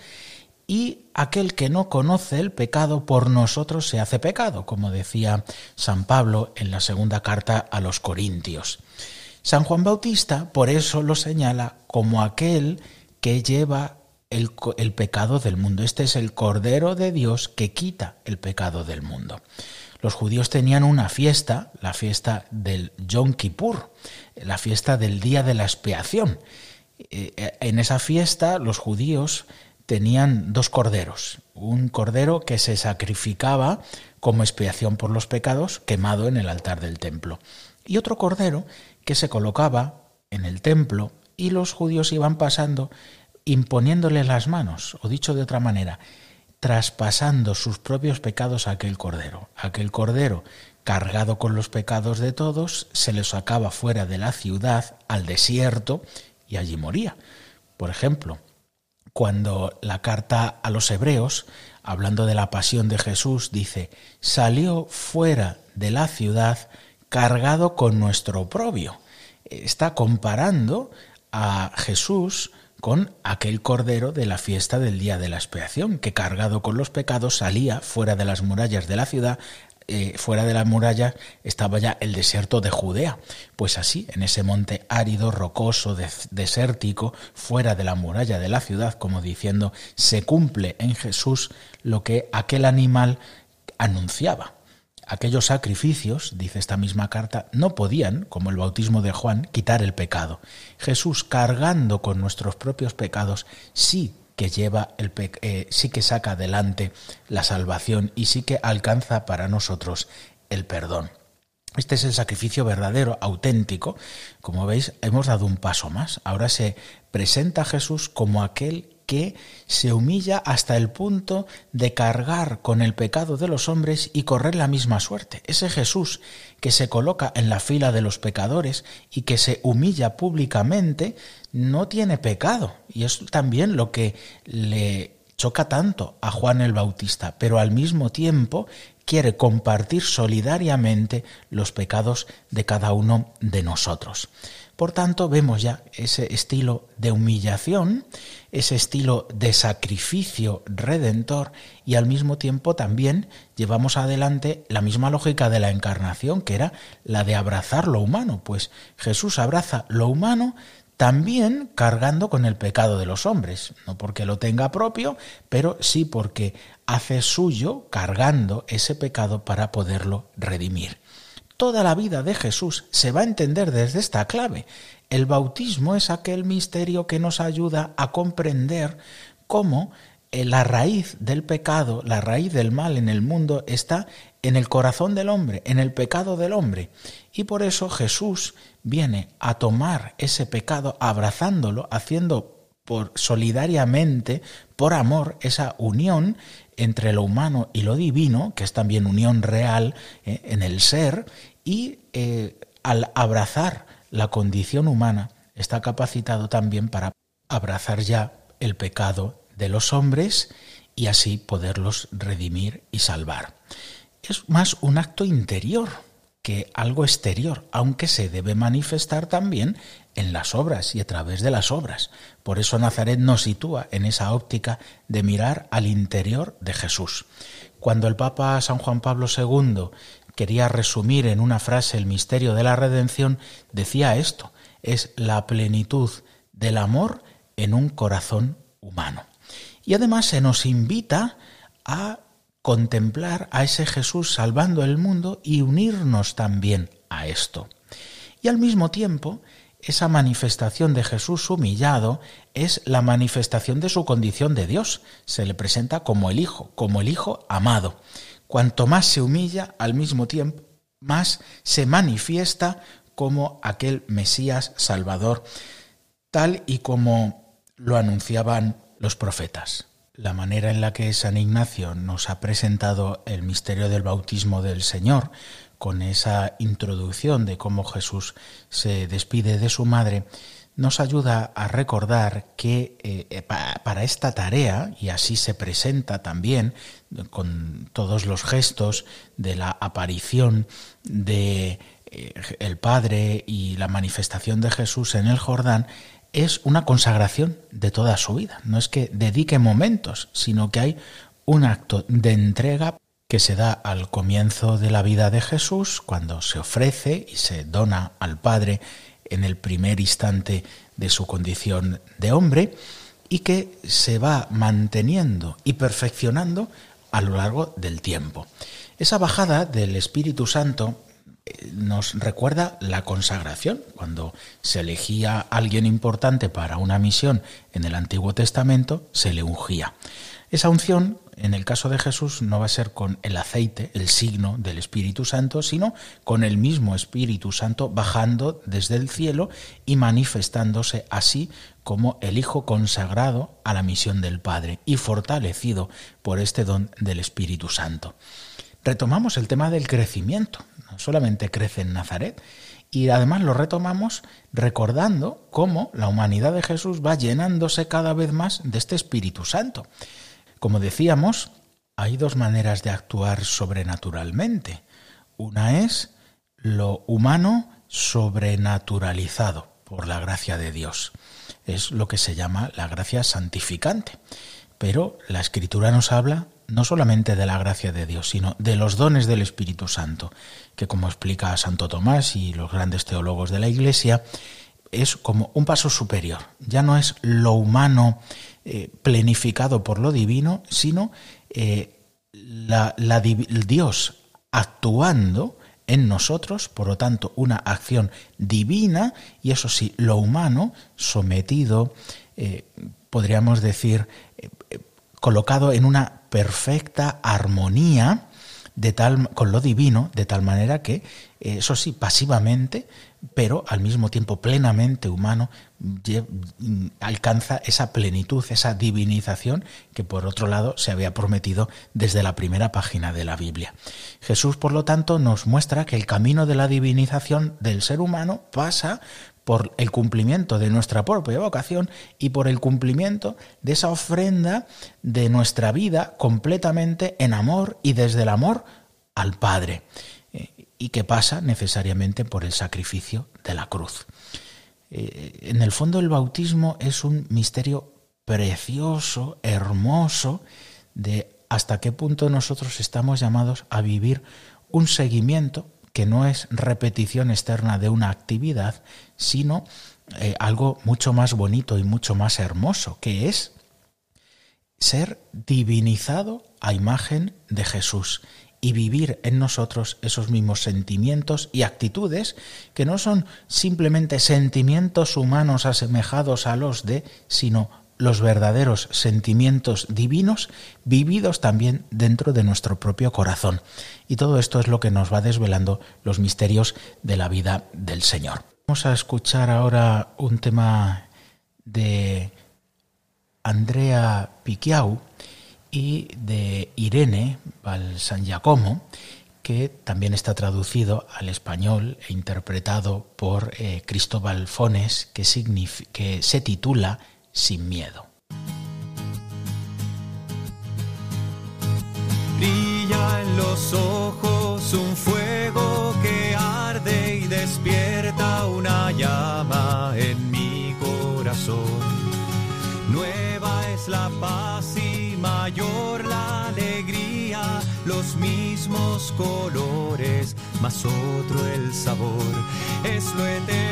y aquel que no conoce el pecado por nosotros se hace pecado, como decía San Pablo en la segunda carta a los Corintios. San Juan Bautista por eso lo señala como aquel que lleva el, el pecado del mundo. Este es el Cordero de Dios que quita el pecado del mundo. Los judíos tenían una fiesta, la fiesta del Yom Kippur, la fiesta del día de la expiación. En esa fiesta los judíos tenían dos corderos, un cordero que se sacrificaba como expiación por los pecados, quemado en el altar del templo, y otro cordero que se colocaba en el templo y los judíos iban pasando imponiéndole las manos, o dicho de otra manera, traspasando sus propios pecados a aquel cordero. Aquel cordero, cargado con los pecados de todos, se le sacaba fuera de la ciudad al desierto y allí moría. Por ejemplo, cuando la carta a los hebreos, hablando de la pasión de Jesús, dice: salió fuera de la ciudad cargado con nuestro oprobio. Está comparando a Jesús con aquel cordero de la fiesta del día de la expiación, que cargado con los pecados salía fuera de las murallas de la ciudad. Eh, fuera de la muralla estaba ya el desierto de Judea. Pues así, en ese monte árido, rocoso, des- desértico, fuera de la muralla de la ciudad, como diciendo, se cumple en Jesús lo que aquel animal anunciaba. Aquellos sacrificios, dice esta misma carta, no podían, como el bautismo de Juan, quitar el pecado. Jesús, cargando con nuestros propios pecados, sí que lleva el pe- eh, sí que saca adelante la salvación y sí que alcanza para nosotros el perdón. Este es el sacrificio verdadero, auténtico. Como veis, hemos dado un paso más. Ahora se presenta a Jesús como aquel que se humilla hasta el punto de cargar con el pecado de los hombres y correr la misma suerte. Ese Jesús que se coloca en la fila de los pecadores y que se humilla públicamente no tiene pecado. Y es también lo que le choca tanto a Juan el Bautista, pero al mismo tiempo quiere compartir solidariamente los pecados de cada uno de nosotros. Por tanto, vemos ya ese estilo de humillación, ese estilo de sacrificio redentor, y al mismo tiempo también llevamos adelante la misma lógica de la encarnación, que era la de abrazar lo humano. Pues Jesús abraza lo humano también cargando con el pecado de los hombres, no porque lo tenga propio, pero sí porque hace suyo cargando ese pecado para poderlo redimir. Toda la vida de Jesús se va a entender desde esta clave. El bautismo es aquel misterio que nos ayuda a comprender cómo la raíz del pecado, la raíz del mal en el mundo está en el corazón del hombre, en el pecado del hombre. Y por eso Jesús viene a tomar ese pecado, abrazándolo, haciendo por solidariamente, por amor, esa unión entre lo humano y lo divino, que es también unión real eh, en el ser, y eh, al abrazar la condición humana está capacitado también para abrazar ya el pecado de los hombres y así poderlos redimir y salvar. Es más un acto interior que algo exterior, aunque se debe manifestar también en las obras y a través de las obras. Por eso Nazaret nos sitúa en esa óptica de mirar al interior de Jesús. Cuando el Papa San Juan Pablo segundo quería resumir en una frase el misterio de la redención, decía esto: es la plenitud del amor en un corazón humano. Y además se nos invita a contemplar a ese Jesús salvando el mundo y unirnos también a esto. Y al mismo tiempo, esa manifestación de Jesús humillado es la manifestación de su condición de Dios. Se le presenta como el Hijo, como el Hijo amado. Cuanto más se humilla, al mismo tiempo, más se manifiesta como aquel Mesías Salvador, tal y como lo anunciaban los profetas. La manera en la que San Ignacio nos ha presentado el misterio del bautismo del Señor, con esa introducción de cómo Jesús se despide de su madre, nos ayuda a recordar que eh, para esta tarea, y así se presenta también con todos los gestos de la aparición de eh, el Padre y la manifestación de Jesús en el Jordán, es una consagración de toda su vida. No es que dedique momentos, sino que hay un acto de entrega que se da al comienzo de la vida de Jesús, cuando se ofrece y se dona al Padre en el primer instante de su condición de hombre, y que se va manteniendo y perfeccionando a lo largo del tiempo. Esa bajada del Espíritu Santo nos recuerda la consagración. Cuando se elegía a alguien importante para una misión en el Antiguo Testamento, se le ungía. Esa unción, en el caso de Jesús, no va a ser con el aceite, el signo del Espíritu Santo, sino con el mismo Espíritu Santo bajando desde el cielo y manifestándose así como el Hijo consagrado a la misión del Padre y fortalecido por este don del Espíritu Santo. Retomamos el tema del crecimiento. No solamente crece en Nazaret, y además lo retomamos recordando cómo la humanidad de Jesús va llenándose cada vez más de este Espíritu Santo. Como decíamos, hay dos maneras de actuar sobrenaturalmente. Una es lo humano sobrenaturalizado por la gracia de Dios. Es lo que se llama la gracia santificante. Pero la Escritura nos habla no solamente de la gracia de Dios, sino de los dones del Espíritu Santo, que, como explica Santo Tomás y los grandes teólogos de la Iglesia, es como un paso superior. Ya no es lo humano eh, plenificado por lo divino, sino eh, la, la, el Dios actuando en nosotros, por lo tanto, una acción divina, y eso sí, lo humano sometido, eh, podríamos decir, eh, colocado en una perfecta armonía de tal, con lo divino, de tal manera que, eso sí, pasivamente pero al mismo tiempo plenamente humano, alcanza esa plenitud, esa divinización que por otro lado se había prometido desde la primera página de la Biblia. Jesús, por lo tanto, nos muestra que el camino de la divinización del ser humano pasa por el cumplimiento de nuestra propia vocación y por el cumplimiento de esa ofrenda de nuestra vida completamente en amor y desde el amor al Padre, y que pasa necesariamente por el sacrificio de la cruz. En el fondo, el bautismo es un misterio precioso, hermoso, de hasta qué punto nosotros estamos llamados a vivir un seguimiento que no es repetición externa de una actividad, sino eh, algo mucho más bonito y mucho más hermoso, que es ser divinizado a imagen de Jesús y vivir en nosotros esos mismos sentimientos y actitudes que no son simplemente sentimientos humanos asemejados a los de, sino los verdaderos sentimientos divinos vividos también dentro de nuestro propio corazón. Y todo esto es lo que nos va desvelando los misterios de la vida del Señor. Vamos a escuchar ahora un tema de Andrea Picchiau y de Irene Val San Giacomo, que también está traducido al español e interpretado por eh, Cristóbal Fones, que, signif- que se titula Sin miedo.
Brilla en los ojos un fuego que arde y despierta una llama en mi corazón. Nueva es la paz y mayor la alegría, los mismos colores, más otro el sabor. Es lo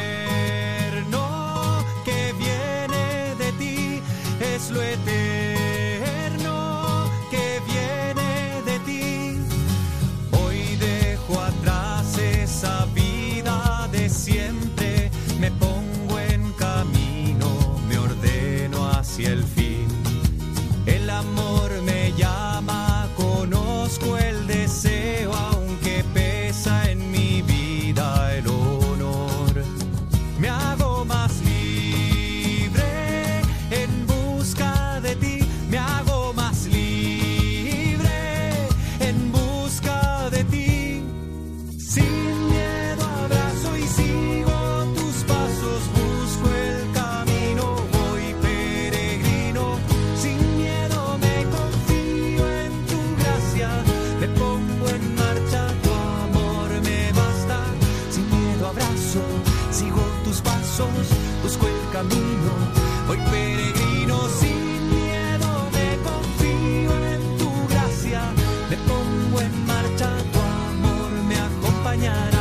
eterno que viene de ti, es lo eterno que viene de ti. Hoy dejo atrás esa vida de siempre, me pongo en camino, me ordeno hacia el fin. El amor me llama, conozco el deseo, aunque pesa en mi vida el honor. Me hago más libre en busca de ti, me hago más libre en busca de ti. Sin miedo abrazo y sigo tus pasos, busco el camino, voy peregrino. Sin miedo me confío en tu gracia, me pongo en marcha, tu amor me basta. Sin miedo abrazo, sigo tus pasos, busco el camino, voy peregrino. Sin miedo me confío en tu gracia, me pongo en marcha, tu amor me acompañará.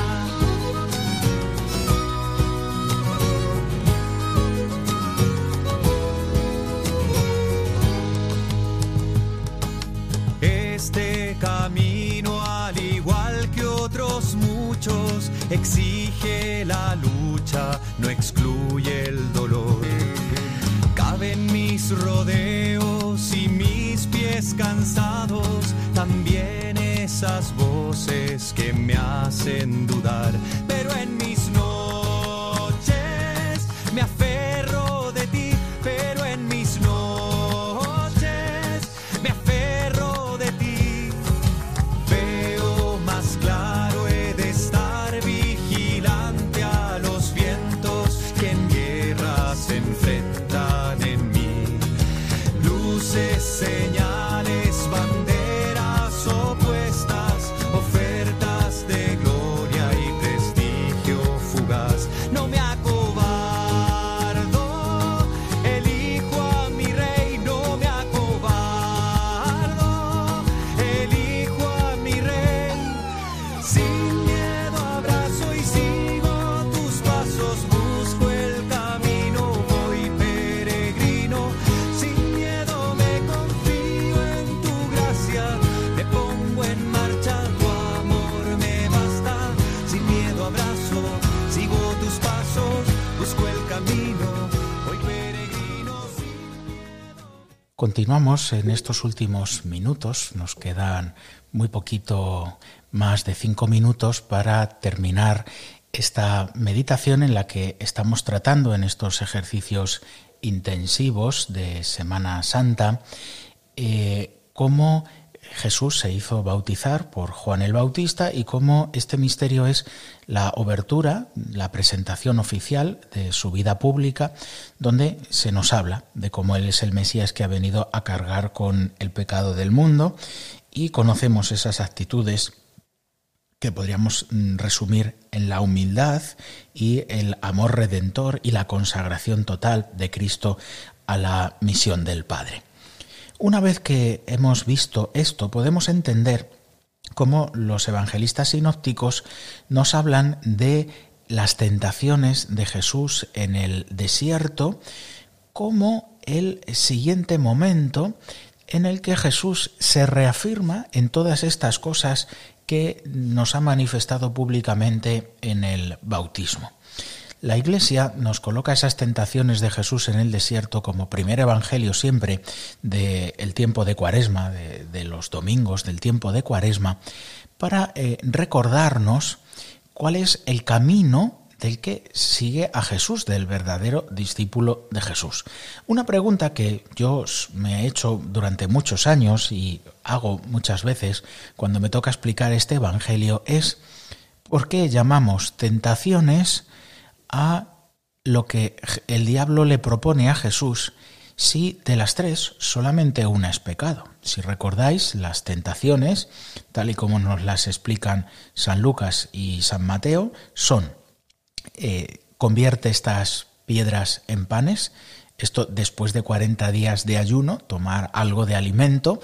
Este camino, al igual que otros muchos, exige la lucha, no excluye el dolor. Caben mis rodeos y mis pies cansados, también esas voces que me hacen dudar. Pero en mis noches me aferro de ti, pero en mis noches me aferro de ti. Veo más claro, he de estar vigilante a los vientos que en guerra se enfrentan en mí. Luces, señales, banderas opuestas, ofertas de gloria y prestigio fugaz. No me acobardo, elijo a mi rey, no me acobardo, elijo a mi rey. Sin miedo abrazo y sigo tus pasos, busco el camino, voy peregrino. Sin miedo me confío en tu gracia, me pongo en marcha, tu amor me basta. Sin miedo abrazo, sigo tus pasos, busco el camino, voy peregrino.
Continuamos en estos últimos minutos, nos quedan muy poquito más de cinco minutos para terminar esta meditación en la que estamos tratando en estos ejercicios intensivos de Semana Santa, eh, cómo Jesús se hizo bautizar por Juan el Bautista y cómo este misterio es la obertura, la presentación oficial de su vida pública, donde se nos habla de cómo Él es el Mesías que ha venido a cargar con el pecado del mundo, y conocemos esas actitudes que podríamos resumir en la humildad y el amor redentor y la consagración total de Cristo a la misión del Padre. Una vez que hemos visto esto, podemos entender cómo los evangelistas sinópticos nos hablan de las tentaciones de Jesús en el desierto como el siguiente momento en el que Jesús se reafirma en todas estas cosas que nos ha manifestado públicamente en el bautismo. La Iglesia nos coloca esas tentaciones de Jesús en el desierto como primer evangelio siempre del tiempo de Cuaresma, de, de los domingos del tiempo de Cuaresma, para eh, recordarnos cuál es el camino del que sigue a Jesús, del verdadero discípulo de Jesús. Una pregunta que yo me he hecho durante muchos años y hago muchas veces cuando me toca explicar este evangelio es ¿por qué llamamos tentaciones a lo que el diablo le propone a Jesús si de las tres solamente una es pecado? Si recordáis, las tentaciones, tal y como nos las explican San Lucas y San Mateo, son eh, convierte estas piedras en panes. Esto después de cuarenta días de ayuno, tomar algo de alimento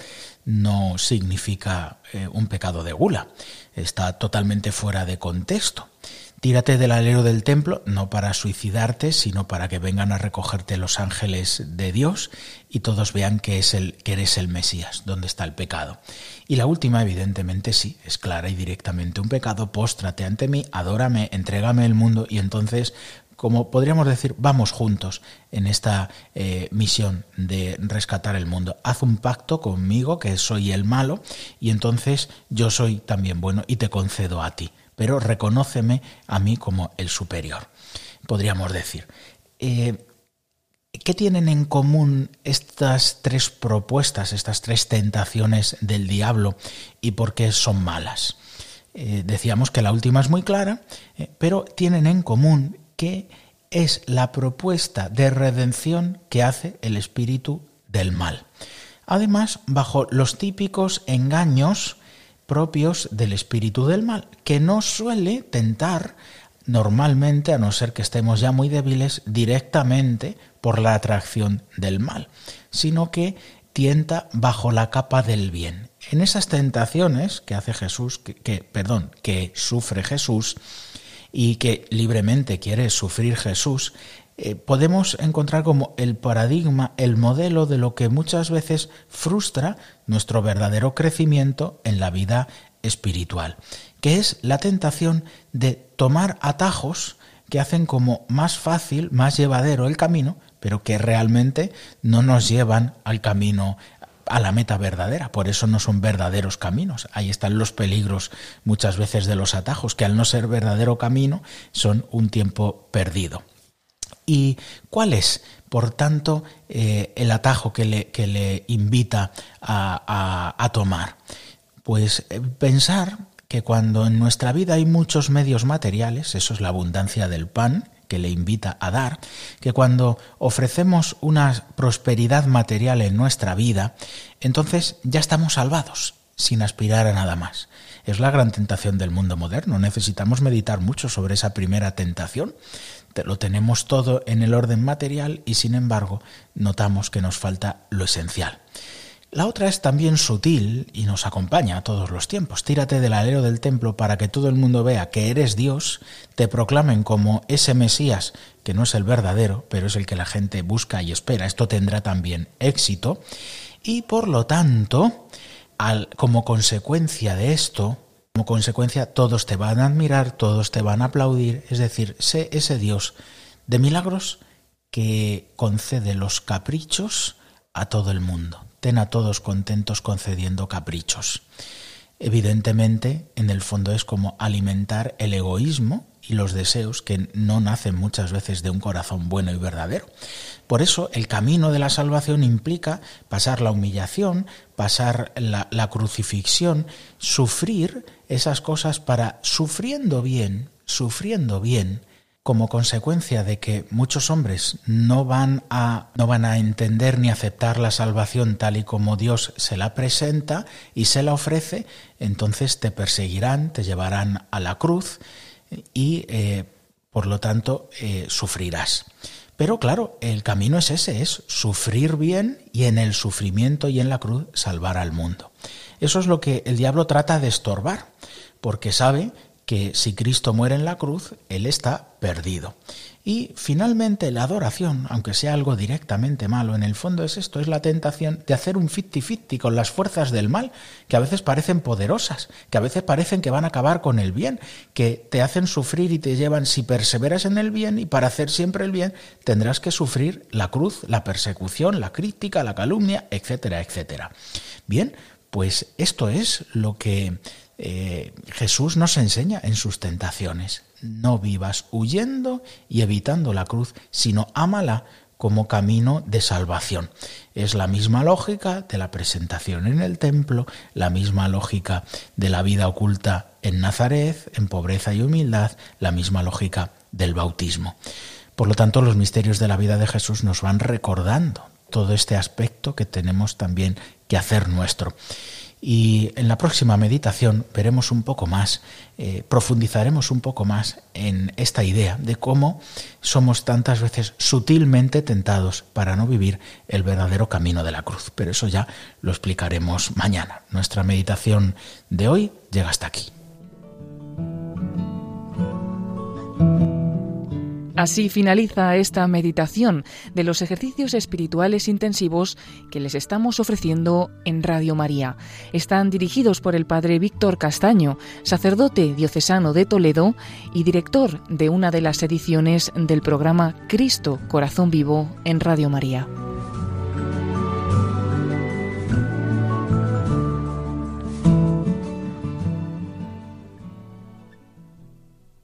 no significa eh, un pecado de gula, está totalmente fuera de contexto. Tírate del alero del templo, no para suicidarte, sino para que vengan a recogerte los ángeles de Dios y todos vean que, es el, que eres el Mesías, donde está el pecado. Y la última, evidentemente, sí, es clara y directamente un pecado. Póstrate ante mí, adórame, entrégame el mundo, y entonces, como podríamos decir, vamos juntos en esta eh, misión de rescatar el mundo. Haz un pacto conmigo, que soy el malo, y entonces yo soy también bueno y te concedo a ti. Pero reconóceme a mí como el superior, podríamos decir. Eh, ¿Qué tienen en común estas tres propuestas, estas tres tentaciones del diablo y por qué son malas? Eh, decíamos que la última es muy clara, eh, pero tienen en común que es la propuesta de redención que hace el espíritu del mal. Además, bajo los típicos engaños propios del espíritu del mal, que no suele tentar normalmente, a no ser que estemos ya muy débiles, directamente por la atracción del mal, sino que tienta bajo la capa del bien. En esas tentaciones que hace Jesús, que, que perdón, que sufre Jesús y que libremente quiere sufrir Jesús, Eh, podemos encontrar como el paradigma, el modelo de lo que muchas veces frustra nuestro verdadero crecimiento en la vida espiritual, que es la tentación de tomar atajos que hacen como más fácil, más llevadero el camino, pero que realmente no nos llevan al camino, a la meta verdadera. Por eso no son verdaderos caminos. Ahí están los peligros muchas veces de los atajos, que al no ser verdadero camino son un tiempo perdido. ¿Y cuál es, por tanto, eh, el atajo que le, que le invita a, a, a tomar? Pues eh, pensar que cuando en nuestra vida hay muchos medios materiales, eso es la abundancia del pan que le invita a dar, que cuando ofrecemos una prosperidad material en nuestra vida, entonces ya estamos salvados, sin aspirar a nada más. Es la gran tentación del mundo moderno. Necesitamos meditar mucho sobre esa primera tentación. Lo tenemos todo en el orden material y, sin embargo, notamos que nos falta lo esencial. La otra es también sutil y nos acompaña a todos los tiempos. Tírate del alero del templo para que todo el mundo vea que eres Dios, te proclamen como ese Mesías, que no es el verdadero, pero es el que la gente busca y espera. Esto tendrá también éxito y, por lo tanto, al, como consecuencia de esto, Como consecuencia, todos te van a admirar, todos te van a aplaudir, es decir, sé ese Dios de milagros que concede los caprichos a todo el mundo. Ten a todos contentos concediendo caprichos. Evidentemente, en el fondo es como alimentar el egoísmo y los deseos que no nacen muchas veces de un corazón bueno y verdadero. Por eso el camino de la salvación implica pasar la humillación, pasar la, la crucifixión, sufrir esas cosas para, sufriendo bien, sufriendo bien, como consecuencia de que muchos hombres no van a, no van a entender ni aceptar la salvación tal y como Dios se la presenta y se la ofrece, entonces te perseguirán, te llevarán a la cruz y eh, por lo tanto eh, sufrirás. Pero claro, el camino es ese, es sufrir bien y en el sufrimiento y en la cruz salvar al mundo. Eso es lo que el diablo trata de estorbar, porque sabe que si Cristo muere en la cruz, Él está perdido. Y finalmente la adoración, aunque sea algo directamente malo, en el fondo es esto, es la tentación de hacer un fifty-fifty con las fuerzas del mal, que a veces parecen poderosas, que a veces parecen que van a acabar con el bien, que te hacen sufrir y te llevan, si perseveras en el bien, y para hacer siempre el bien, tendrás que sufrir la cruz, la persecución, la crítica, la calumnia, etcétera, etcétera. Bien, pues esto es lo que Eh, Jesús nos enseña en sus tentaciones. No vivas huyendo y evitando la cruz, sino ámala como camino de salvación. Es la misma lógica de la presentación en el templo, la misma lógica de la vida oculta en Nazaret, en pobreza y humildad, la misma lógica del bautismo. Por lo tanto, los misterios de la vida de Jesús nos van recordando todo este aspecto que tenemos también que hacer nuestro. Y en la próxima meditación veremos un poco más, eh, profundizaremos un poco más en esta idea de cómo somos tantas veces sutilmente tentados para no vivir el verdadero camino de la cruz. Pero eso ya lo explicaremos mañana. Nuestra meditación de hoy llega hasta aquí.
Así finaliza esta meditación de los ejercicios espirituales intensivos que les estamos ofreciendo en Radio María. Están dirigidos por el padre Víctor Castaño, sacerdote diocesano de Toledo y director de una de las ediciones del programa Cristo, Corazón Vivo en Radio María.